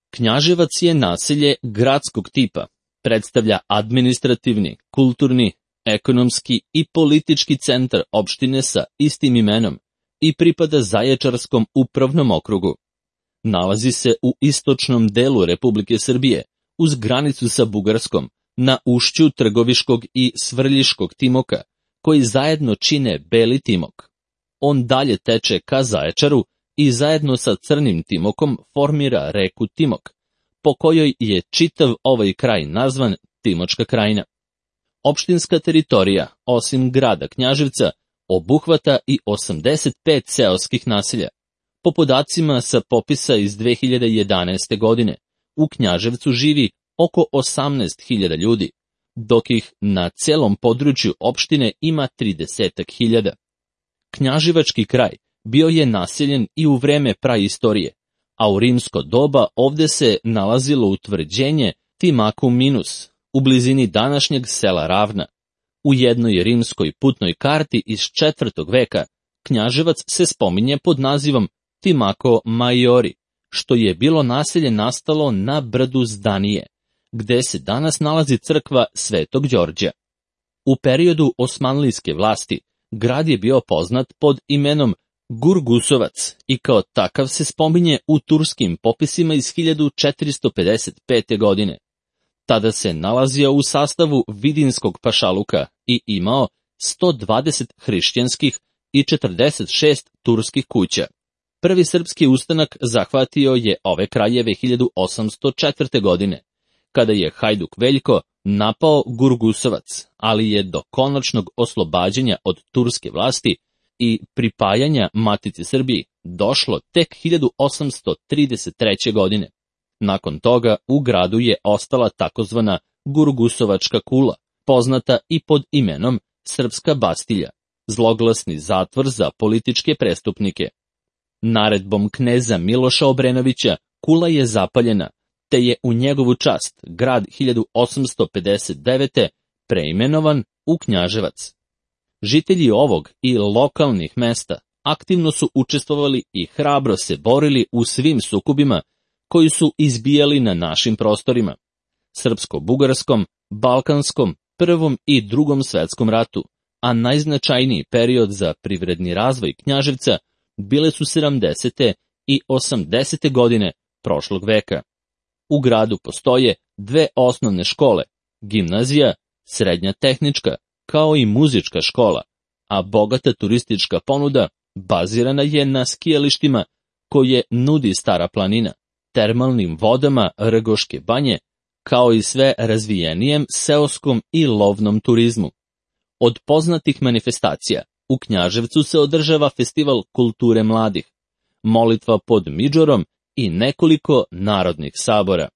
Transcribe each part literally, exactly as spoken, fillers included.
Knjaževac je naselje gradskog tipa, predstavlja administrativni, kulturni, ekonomski i politički centar opštine sa istim imenom i pripada Zaječarskom upravnom okrugu. Nalazi se u istočnom delu Republike Srbije, uz granicu sa Bugarskom, na ušću Trgoviškog i Svrljiškog timoka, koji zajedno čine Beli timok. On dalje teče ka Zaječaru i zajedno sa Crnim timokom formira reku Timok, po kojoj je čitav ovaj kraj nazvan Timočka krajina. Opštinska teritorija, osim grada Knjaževca, obuhvata i osamdeset pet seoskih naselja. Po podacima sa popisa iz dve hiljade jedanaeste. godine, u Knjaževcu živi oko osamnaest hiljada ljudi, dok ih na celom području opštine ima trideset hiljada. Knjaževački kraj bio je naseljen i u vreme praistorije, a u rimsko doba ovde se nalazilo utvrđenje Timacum Minus, u blizini današnjeg sela Ravna. U jednoj rimskoj putnoj karti iz četvrtog veka Knjaževac se spominje pod nazivom Timaco Maiori, što je bilo naselje nastalo na brdu Zdanije, gde se danas nalazi crkva Svetog Đorđa. U periodu osmanlijske vlasti grad je bio poznat pod imenom Gurgusovac i kao takav se spominje u turskim popisima iz hiljadu četiristo pedeset pete. godine. Tada se nalazio u sastavu Vidinskog pašaluka i imao sto dvadeset hrišćanskih i četrdeset šest turskih kuća. Prvi srpski ustanak zahvatio je ove krajeve hiljadu osamsto četvrte. godine, kada je Hajduk Veljko napao Gurgusovac, ali je do konačnog oslobađanja od turske vlasti i pripajanja Matici Srbiji došlo tek hiljadu osamsto trideset treće. godine. Nakon toga u gradu je ostala takozvana Gurgusovačka kula, poznata i pod imenom Srpska Bastilja, zloglasni zatvor za političke prestupnike. Naredbom kneza Miloša Obrenovića kula je zapaljena, te je u njegovu čast grad hiljadu osamsto pedeset devete. preimenovan u Knjaževac. Žitelji ovog i lokalnih mesta aktivno su učestvovali i hrabro se borili u svim sukobima koji su izbijali na našim prostorima, srpsko-bugarskom, balkanskom, prvom i drugom svetskom ratu, a najznačajniji period za privredni razvoj Knjaževca bile su sedamdesete i osamdesete. godine prošlog veka. U gradu postoje dve osnovne škole, gimnazija, srednja tehnička, kao i muzička škola, a bogata turistička ponuda bazirana je na skijalištima koje nudi Stara planina, termalnim vodama Rgoške banje, kao i sve razvijenijem seoskom i lovnom turizmu. Od poznatih manifestacija u Knjaževcu se održava festival kulture mladih, molitva pod Midžorom i nekoliko narodnih sabora.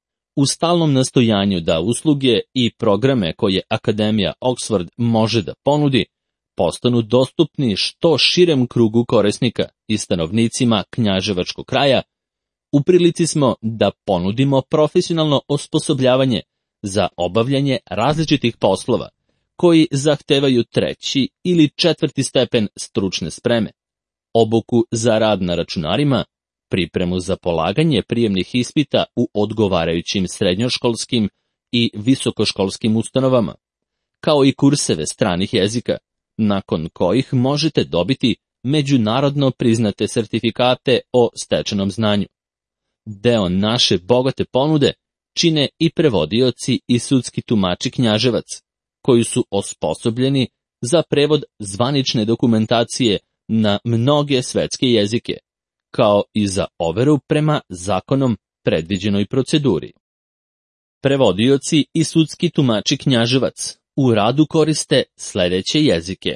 U stalnom nastojanju da usluge i programe koje Akademija Oxford može da ponudi postanu dostupni što širem krugu korisnika i stanovnicima Knjaževačkog kraja, u prilici smo da ponudimo profesionalno osposobljavanje za obavljanje različitih poslova koji zahtevaju treći ili četvrti stepen stručne spreme, obuku za rad na računarima, pripremu za polaganje prijemnih ispita u odgovarajućim srednjoškolskim i visokoškolskim ustanovama, kao i kurseve stranih jezika, nakon kojih možete dobiti međunarodno priznate sertifikate o stečenom znanju. Deo naše bogate ponude čine i prevodioci i sudski tumači Knjaževac, koji su osposobljeni za prevod zvanične dokumentacije na mnoge svetske jezike, kao i za overu prema zakonom predviđenoj proceduri. Prevodioci i sudski tumači Knjaževac u radu koriste sledeće jezike.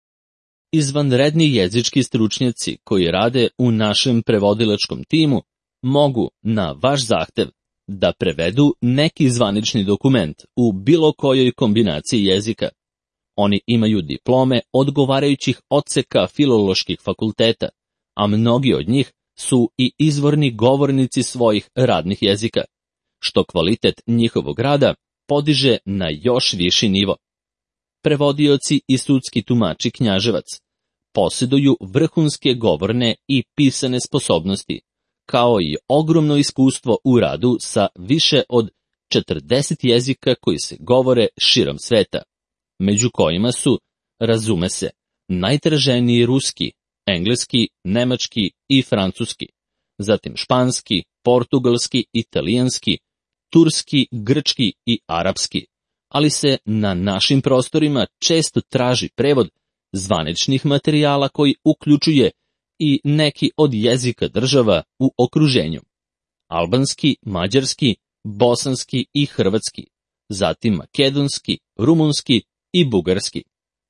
Izvanredni jezički stručnjaci koji rade u našem prevodilačkom timu mogu na vaš zahtev da prevedu neki zvanični dokument u bilo kojoj kombinaciji jezika. Oni imaju diplome odgovarajućih odseka filoloških fakulteta, a mnogi od njih su i izvorni govornici svojih radnih jezika, što kvalitet njihovog rada podiže na još viši nivo. Prevodioci i sudski tumači Knjaževac posjeduju vrhunske govorne i pisane sposobnosti, kao i ogromno iskustvo u radu sa više od četrdeset jezika koji se govore širom sveta, među kojima su, razume se, najtraženiji ruski, engleski, nemački i francuski, zatim španski, portugalski, italijanski, turski, grčki i arapski, ali se na našim prostorima često traži prevod zvaničnih materijala koji uključuje i neki od jezika država u okruženju. Albanski, mađarski, bosanski i hrvatski, zatim makedonski, rumunski i bugarski.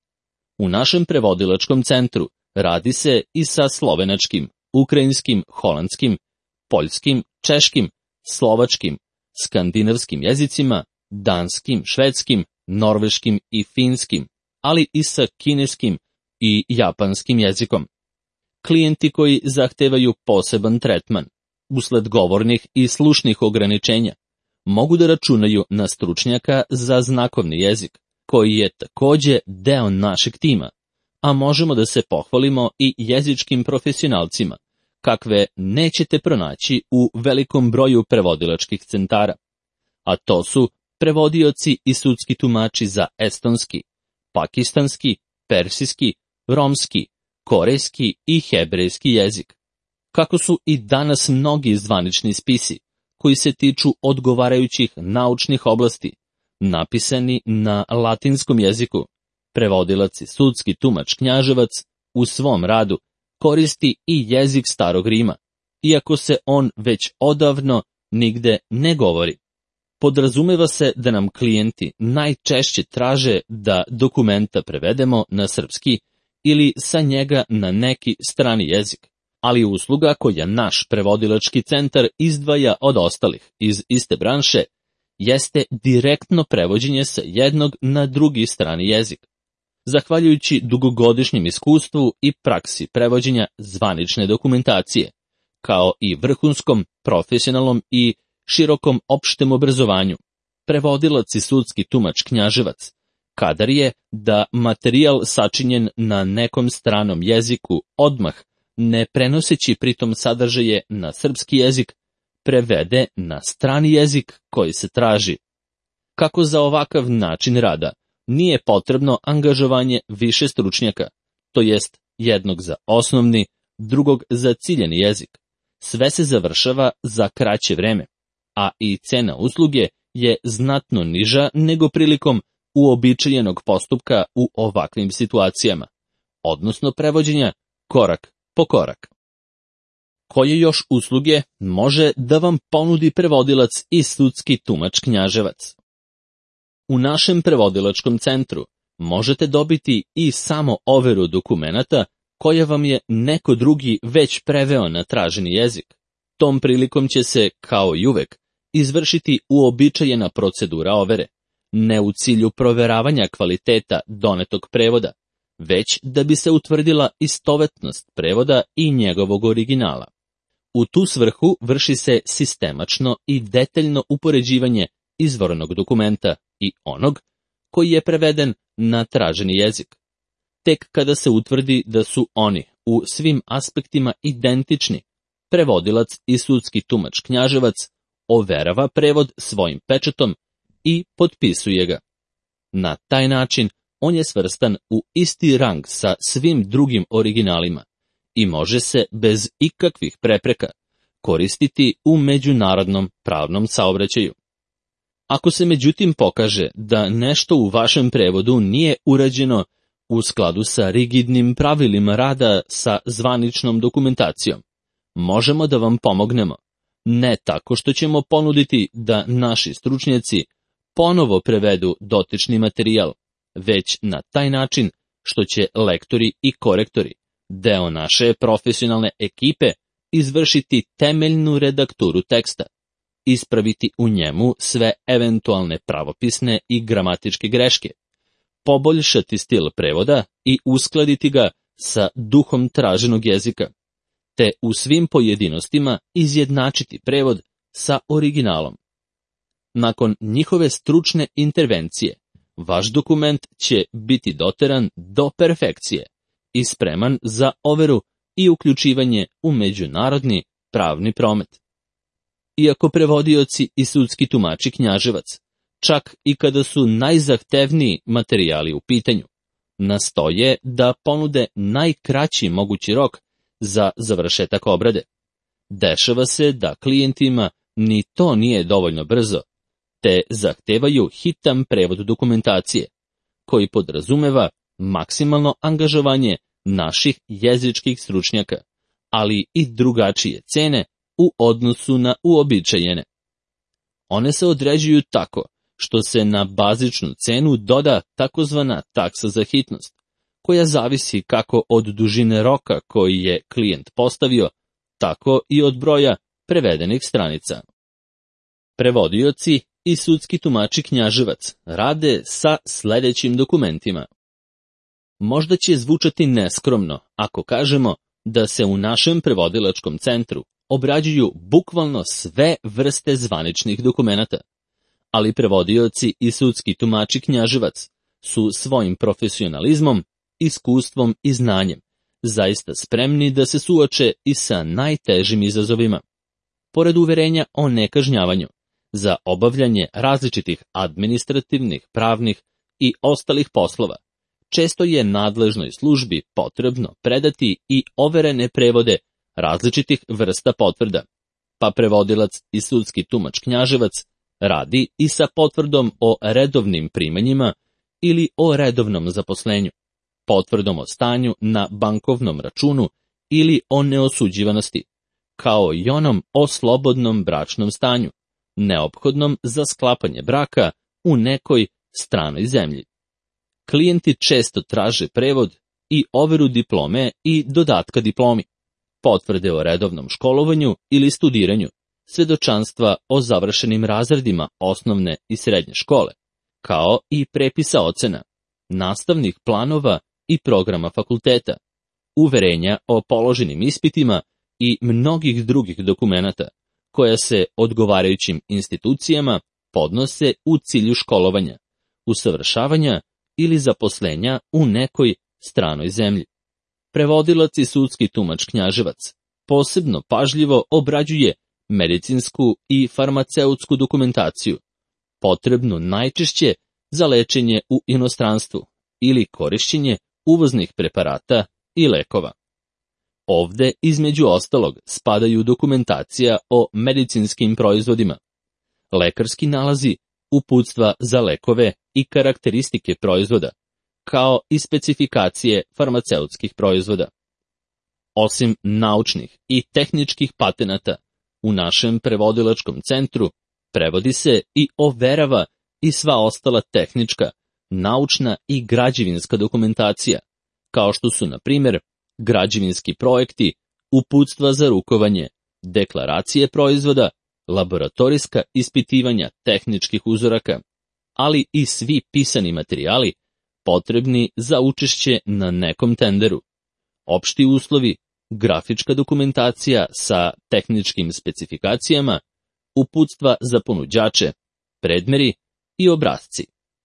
U našem prevodilačkom centru radi se i sa slovenačkim, ukrajinskim, holandskim, poljskim, češkim, slovačkim, skandinavskim jezicima, danskim, švedskim, norveškim i finskim, ali i sa kineskim i japanskim jezikom. Klijenti koji zahtevaju poseban tretman, usled govornih i slušnih ograničenja, mogu da računaju na stručnjaka za znakovni jezik, koji je takođe deo našeg tima, a možemo da se pohvalimo i jezičkim profesionalcima, kakve nećete pronaći u velikom broju prevodilačkih centara. A to su prevodioci i sudski tumači za estonski, pakistanski, persijski, romski, korejski i hebrejski jezik. Kako su i danas mnogi zvanični spisi, koji se tiču odgovarajućih naučnih oblasti, napisani na latinskom jeziku, prevodilac i sudski tumač Knjaževac u svom radu koristi i jezik starog Rima, iako se on već odavno nigde ne govori. Podrazumeva se da nam klijenti najčešće traže da dokumenta prevedemo na srpski ili sa njega na neki strani jezik, ali usluga koja naš prevodilački centar izdvaja od ostalih iz iste branše jeste direktno prevođenje sa jednog na drugi strani jezik. Zahvaljujući dugogodišnjem iskustvu i praksi prevođenja zvanične dokumentacije, kao i vrhunskom, profesionalnom i širokom opštem obrazovanju, prevodilac i sudski tumač Knjaževac kadar je da materijal sačinjen na nekom stranom jeziku odmah, ne prenoseći pritom sadržaje na srpski jezik, prevede na strani jezik koji se traži. Kako za ovakav način rada nije potrebno angažovanje više stručnjaka, to jest jednog za osnovni, drugog za ciljani jezik. Sve se završava za kraće vreme, a i cena usluge je znatno niža nego prilikom uobičajenog postupka u ovakvim situacijama, odnosno prevođenja korak po korak. Koje još usluge može da vam ponudi prevodilac i sudski tumač Knjaževac? U našem prevodilačkom centru možete dobiti i samo overu dokumenata koja vam je neko drugi već preveo na traženi jezik. Tom prilikom će se, kao i uvek, izvršiti uobičajena procedura overe, ne u cilju proveravanja kvaliteta donetog prevoda, već da bi se utvrdila istovetnost prevoda i njegovog originala. U tu svrhu vrši se sistemačno i detaljno upoređivanje izvornog dokumenta i onog koji je preveden na traženi jezik. Tek kada se utvrdi da su oni u svim aspektima identični, prevodilac i sudski tumač Knjaževac overava prevod svojim pečatom i potpisuje ga. Na taj način on je svrstan u isti rang sa svim drugim originalima i može se bez ikakvih prepreka koristiti u međunarodnom pravnom saobraćaju. Ako se međutim pokaže da nešto u vašem prevodu nije urađeno u skladu sa rigidnim pravilima rada sa zvaničnom dokumentacijom, možemo da vam pomognemo, ne tako što ćemo ponuditi da naši stručnjaci ponovo prevedu dotični materijal, već na taj način što će lektori i korektori, deo naše profesionalne ekipe, izvršiti temeljnu redakturu teksta, ispraviti u njemu sve eventualne pravopisne i gramatičke greške, poboljšati stil prevoda i uskladiti ga sa duhom traženog jezika, te u svim pojedinostima izjednačiti prevod sa originalom. Nakon njihove stručne intervencije, vaš dokument će biti doteran do perfekcije i spreman za overu i uključivanje u međunarodni pravni promet. Iako prevodioci i sudski tumači knjaževac, čak i kada su najzahtevniji materijali u pitanju, nastoje da ponude najkraći mogući rok za završetak obrade. Dešava se da klijentima ni to nije dovoljno brzo, te zahtevaju hitan prevod dokumentacije, koji podrazumeva maksimalno angažovanje naših jezičkih stručnjaka, ali i drugačije cene u odnosu na uobičajene. One se određuju tako što se na bazičnu cenu doda takozvana taksa za hitnost, koja zavisi kako od dužine roka koji je klijent postavio, tako i od broja prevedenih stranica. Prevodioci i sudski tumači knjaževac rade sa sledećim dokumentima. Možda će zvučati neskromno ako kažemo da se u našem prevodilačkom centru obrađuju bukvalno sve vrste zvaničnih dokumenata, ali prevodioci i sudski tumači knjaževac su svojim profesionalizmom, iskustvom i znanjem zaista spremni da se suoče i sa najtežim izazovima. Pored uverenja o nekažnjavanju, za obavljanje različitih administrativnih, pravnih i ostalih poslova, često je nadležnoj službi potrebno predati i overene prevode različitih vrsta potvrda, pa prevodilac i sudski tumač knjaževac radi i sa potvrdom o redovnim primanjima ili o redovnom zaposlenju, potvrdom o stanju na bankovnom računu ili o neosuđivanosti, kao i onom o slobodnom bračnom stanju, neophodnom za sklapanje braka u nekoj stranoj zemlji. Klijenti često traže prevod i overu diplome i dodatka diplomi, potvrde o redovnom školovanju ili studiranju, svedočanstva o završenim razredima osnovne i srednje škole, kao i prepisa ocena, nastavnih planova i programa fakulteta, uverenja o položenim ispitima i mnogih drugih dokumenata, koja se odgovarajućim institucijama podnose u cilju školovanja, usavršavanja ili zaposlenja u nekoj stranoj zemlji. Prevodilac i sudski tumač knjaževac posebno pažljivo obrađuje medicinsku i farmaceutsku dokumentaciju, potrebnu najčešće za lečenje u inostranstvu ili korišćenje uvoznih preparata i lekova. Ovde, između ostalog, spadaju dokumentacija o medicinskim proizvodima, lekarski nalazi, uputstva za lekove i karakteristike proizvoda, kao i specifikacije farmaceutskih proizvoda. Osim naučnih i tehničkih patenata, u našem prevodilačkom centru prevodi se i overava i sva ostala tehnička, naučna i građevinska dokumentacija, kao što su, na primjer, građevinski projekti, uputstva za rukovanje, deklaracije proizvoda, laboratorijska ispitivanja tehničkih uzoraka, ali i svi pisani materijali potrebni za učešće na nekom tenderu, opšti uslovi, grafička dokumentacija sa tehničkim specifikacijama, uputstva za ponuđače, predmeri i obrasci.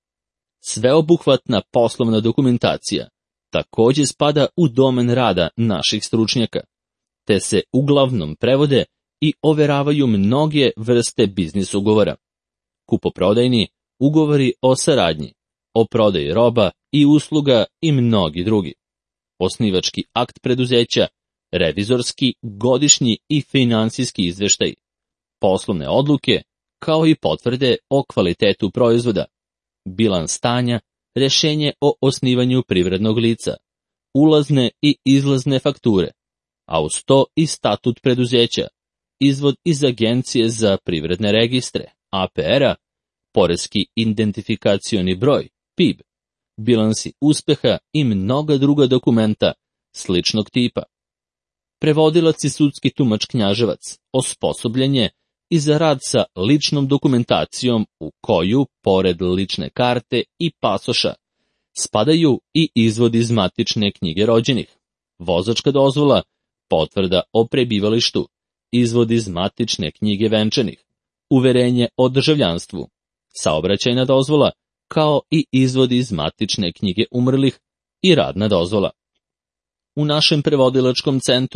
Sveobuhvatna poslovna dokumentacija takođe spada u domen rada naših stručnjaka, te se uglavnom prevode i overavaju mnoge vrste biznis ugovora, kupoprodajni, ugovori o saradnji, o prodaji roba i usluga i mnogi drugi, osnivački akt preduzeća, revizorski, godišnji i finansijski izveštaj, poslovne odluke, kao i potvrde o kvalitetu proizvoda, bilans stanja, rešenje o osnivanju privrednog lica, ulazne i izlazne fakture, a uz to i statut preduzeća, izvod iz Agencije za privredne registre, A P R-a, poreski identifikacioni broj, P I B, bilansi uspeha i mnoga druga dokumenta sličnog tipa. Prevodilac i sudski tumač knjaževac osposobljen je i za rad sa ličnom dokumentacijom u koju, pored lične karte i pasoša, spadaju i izvod iz matične knjige rođenih, vozačka dozvola, potvrda o prebivalištu, izvod iz matične knjige venčanih, uverenje o državljanstvu, saobraćajna dozvola, kao i izvod iz matične knjige umrlih i radna dozvola. U našem prevodilačkom centru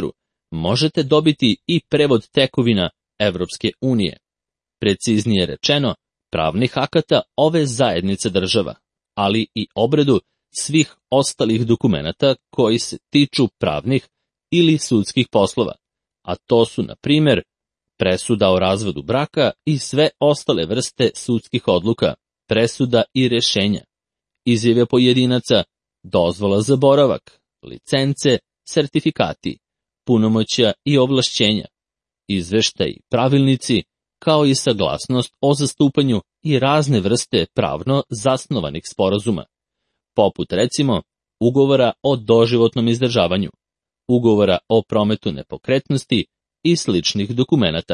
možete dobiti i prevod tekovina Evropske unije, preciznije rečeno, pravnih akata ove zajednice država, ali i obradu svih ostalih dokumenata koji se tiču pravnih ili sudskih poslova, a to su, na primjer, presuda o razvodu braka i sve ostale vrste sudskih odluka, presuda i rešenja, izjave pojedinaca, dozvola za boravak, licence, sertifikati, punomoćja i ovlašćenja, izveštaji, pravilnici, kao i saglasnost o zastupanju i razne vrste pravno zasnovanih sporazuma, poput recimo ugovora o doživotnom izdržavanju, ugovora o prometu nepokretnosti i sličnih dokumenata.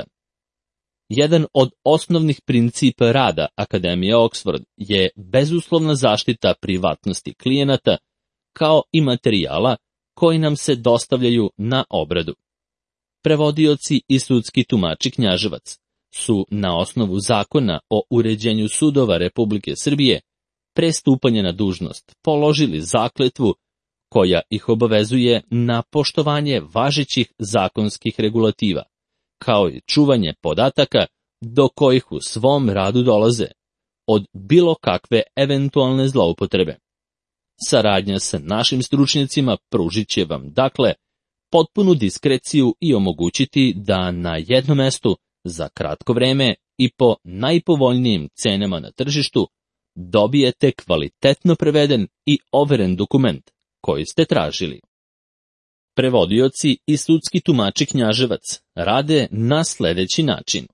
Jedan od osnovnih principa rada Akademije Oxford je bezuslovna zaštita privatnosti klijenata, kao i materijala koji nam se dostavljaju na obradu. Prevodioci i sudski tumači knjaževac su na osnovu Zakona o uređenju sudova Republike Srbije pre stupanja na dužnost položili zakletvu koja ih obavezuje na poštovanje važećih zakonskih regulativa, kao i čuvanje podataka do kojih u svom radu dolaze, od bilo kakve eventualne zloupotrebe. Saradnja sa našim stručnjacima pružit će vam, dakle, potpunu diskreciju i omogućiti da na jednom mestu, za kratko vreme i po najpovoljnijim cenama na tržištu, dobijete kvalitetno preveden i overen dokument koji ste tražili. Prevodioci i sudski tumači knjaževac rade na sljedeći način.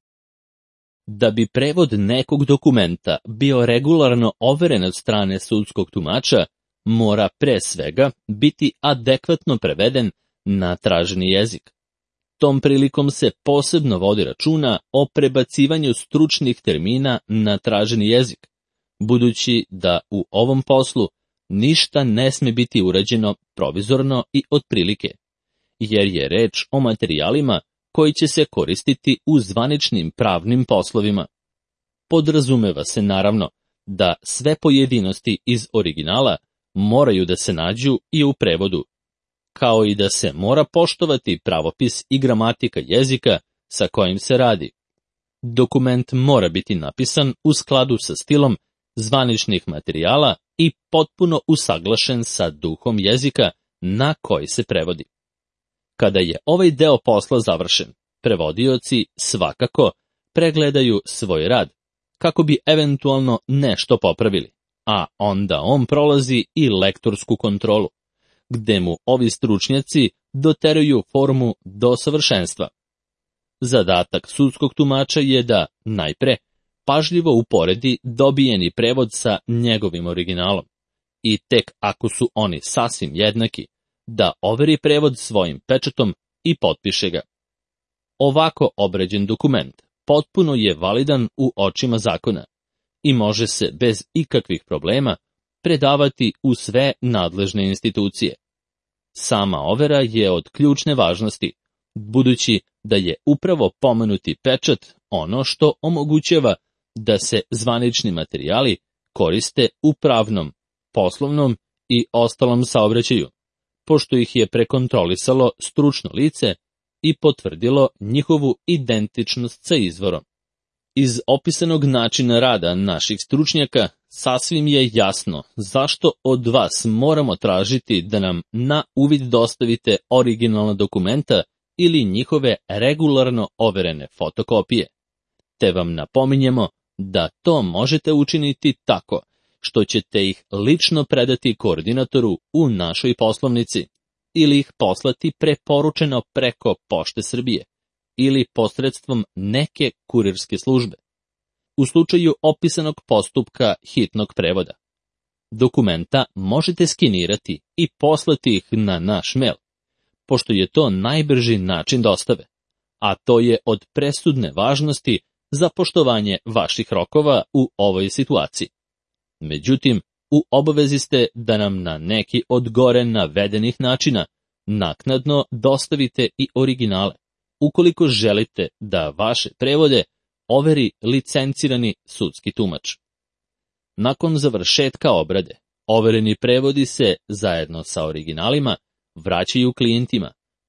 Da bi prevod nekog dokumenta bio regularno overen od strane sudskog tumača, mora pre svega biti adekvatno preveden na traženi jezik. Tom prilikom se posebno vodi računa o prebacivanju stručnih termina na traženi jezik, budući da u ovom poslu ništa ne sme biti urađeno provizorno i otprilike, jer je reč o materijalima koji će se koristiti u zvaničnim pravnim poslovima. Podrazumeva se naravno da sve pojedinosti iz originala moraju da se nađu i u prevodu, kao i da se mora poštovati pravopis i gramatika jezika sa kojim se radi. Dokument mora biti napisan u skladu sa stilom zvaničnih materijala i potpuno usaglašen sa duhom jezika na koji se prevodi. Kada je ovaj deo posla završen, prevodioci svakako pregledaju svoj rad, kako bi eventualno nešto popravili, a onda on prolazi i lektorsku kontrolu, gde mu ovi stručnjaci doteruju formu do savršenstva. Zadatak sudskog tumača je da, najpre, pažljivo uporedi dobijeni prevod sa njegovim originalom i tek ako su oni sasvim jednaki, da overi prevod svojim pečatom i potpiše ga. Ovako obrađen dokument potpuno je validan u očima zakona i može se bez ikakvih problema predavati u sve nadležne institucije. Sama overa je od ključne važnosti, budući da je upravo pomenuti pečat ono što omogućava da se zvanični materijali koriste u pravnom, poslovnom i ostalom saobraćaju, pošto ih je prekontrolisalo stručno lice i potvrdilo njihovu identičnost sa izvorom. Iz opisanog načina rada naših stručnjaka sasvim je jasno zašto od vas moramo tražiti da nam na uvid dostavite originalna dokumenta ili njihove regularno overene fotokopije. Te vam napominjemo da to možete učiniti tako što ćete ih lično predati koordinatoru u našoj poslovnici ili ih poslati preporučeno preko Pošte Srbije ili posredstvom neke kurirske službe, u slučaju opisanog postupka hitnog prevoda. Dokumenta možete skenirati i poslati ih na naš mail, pošto je to najbrži način dostave, a to je od presudne važnosti za poštovanje vaših rokova u ovoj situaciji. Međutim, u obavezi ste da nam na neki od gore navedenih načina naknadno dostavite i originale, ukoliko želite da vaše prevode overi licencirani sudski tumač. Nakon završetka obrade, overeni prevodi se, zajedno sa originalima, vraćaju klijentima,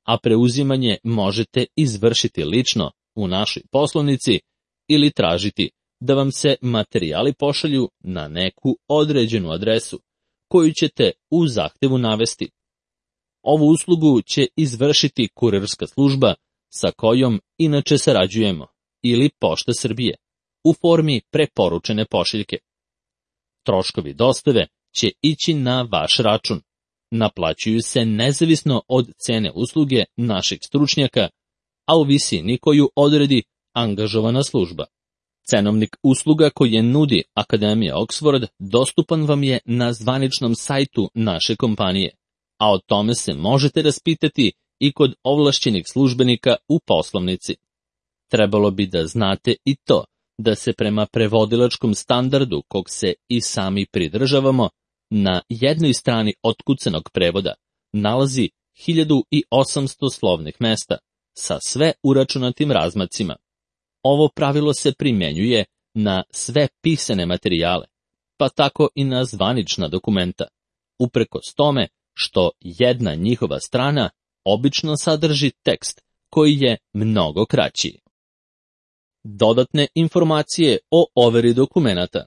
a preuzimanje možete izvršiti lično u našoj poslovnici ili tražiti da vam se materijali pošalju na neku određenu adresu, koju ćete u zahtevu navesti. Ovu uslugu će izvršiti kurirska služba sa kojom inače sarađujemo, ili Pošta Srbije, u formi preporučene pošiljke. Troškovi dostave će ići na vaš račun. Naplaćuju se nezavisno od cene usluge našeg stručnjaka, a u visini koju odredi angažovana služba. Cenovnik usluga koje nudi Akademija Oxford dostupan vam je na zvaničnom sajtu naše kompanije, a o tome se možete raspitati i kod ovlašćenih službenika u poslovnici. Trebalo bi da znate i to da se prema prevodilačkom standardu, kog se i sami pridržavamo, na jednoj strani otkucanog prevoda nalazi hiljadu osamsto slovnih mesta sa sve uračunatim razmacima. Ovo pravilo se primjenjuje na sve pisane materijale, pa tako i na zvanična dokumenta, uprkos tome što jedna njihova strana obično sadrži tekst koji je mnogo kraći. Dodatne informacije o overi dokumenata.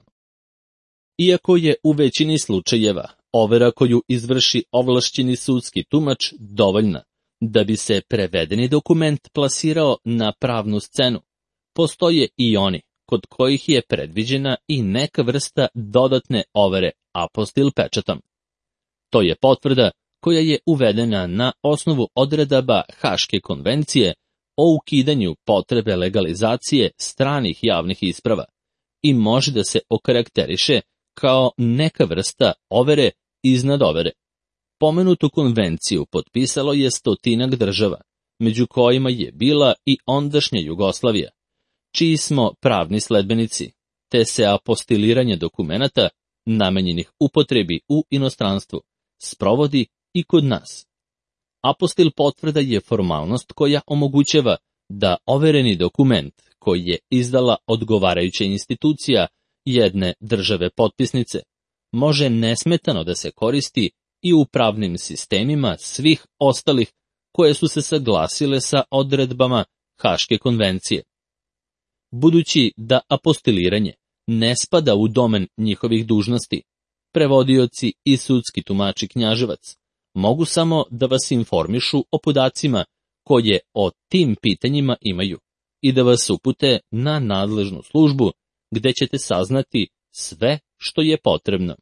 Iako je u većini slučajeva overa koju izvrši ovlašćeni sudski tumač dovoljna da bi se prevedeni dokument plasirao na pravnu scenu, postoje i oni kod kojih je predviđena i neka vrsta dodatne overe apostil pečatom. To je potvrda koja je uvedena na osnovu odredaba Haške konvencije o ukidanju potrebe legalizacije stranih javnih isprava i može da se okarakteriše kao neka vrsta overe iznad overe. Pomenutu konvenciju potpisalo je stotinak država, među kojima je bila i ondašnja Jugoslavija, čiji smo pravni sledbenici, te se apostiliranje dokumenata namenjenih upotrebi u inostranstvu sprovodi i kod nas. Apostil potvrda je formalnost koja omogućava da overeni dokument koji je izdala odgovarajuća institucija jedne države potpisnice može nesmetano da se koristi i u pravnim sistemima svih ostalih koje su se saglasile sa odredbama Haške konvencije. Budući da apostiliranje ne spada u domen njihovih dužnosti, prevodioci i sudski tumači knjaževac mogu samo da vas informišu o podacima koje o tim pitanjima imaju i da vas upute na nadležnu službu gde ćete saznati sve što je potrebno.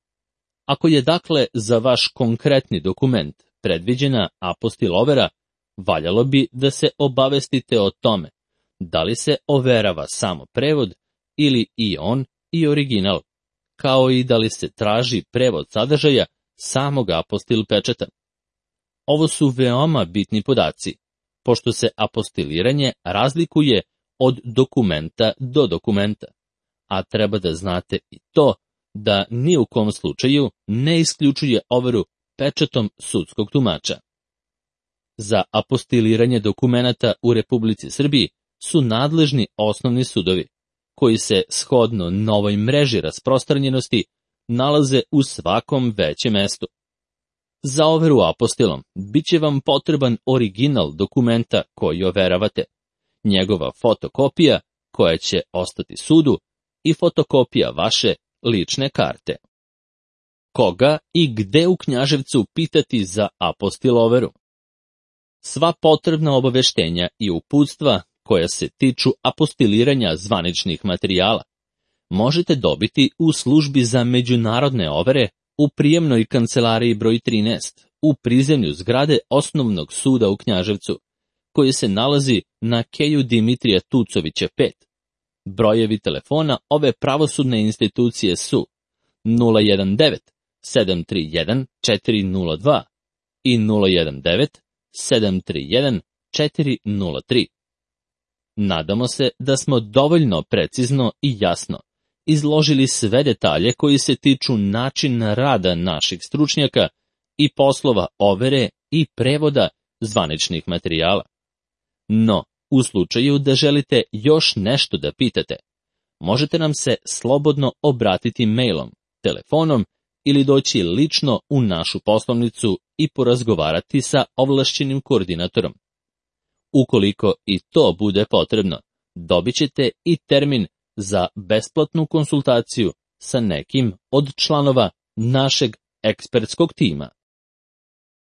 Ako je dakle za vaš konkretni dokument predviđena apostil overa, valjalo bi da se obavestite o tome da li se overava samo prevod ili i on i original, kao i da li se traži prevod sadržaja samog apostil pečata. Ovo su veoma bitni podaci, pošto se apostiliranje razlikuje od dokumenta do dokumenta, a treba da znate i to da ni u kom slučaju ne isključuje overu pečatom sudskog tumača. Za apostiliranje dokumenata u Republici Srbiji su nadležni osnovni sudovi, koji se shodno novoj mreži rasprostranjenosti nalaze u svakom većem mestu. Za overu apostilom bit će vam potreban original dokumenta koji overavate, njegova fotokopija koja će ostati sudu i fotokopija vaše lične karte. Koga i gde u Knjaževcu pitati za apostil overu? Sva potrebna obaveštenja i uputstva koja se tiču apostiliranja zvaničnih materijala možete dobiti u službi za međunarodne overe u prijemnoj kancelariji broj trinaest u prizemlju zgrade Osnovnog suda u Knjaževcu, koji se nalazi na Keju Dimitrija Tucovića pet. Brojevi telefona ove pravosudne institucije su nula jedan devet sedam tri jedan četiri nula dva i nula jedan devet sedam tri jedan četiri nula tri. Nadamo se da smo dovoljno precizno i jasno izložili sve detalje koji se tiču načina rada naših stručnjaka i poslova overe i prevoda zvaničnih materijala. No, u slučaju da želite još nešto da pitate, možete nam se slobodno obratiti mailom, telefonom ili doći lično u našu poslovnicu i porazgovarati sa ovlašćenim koordinatorom. Ukoliko i to bude potrebno, dobit ćete i termin za besplatnu konsultaciju sa nekim od članova našeg ekspertskog tima.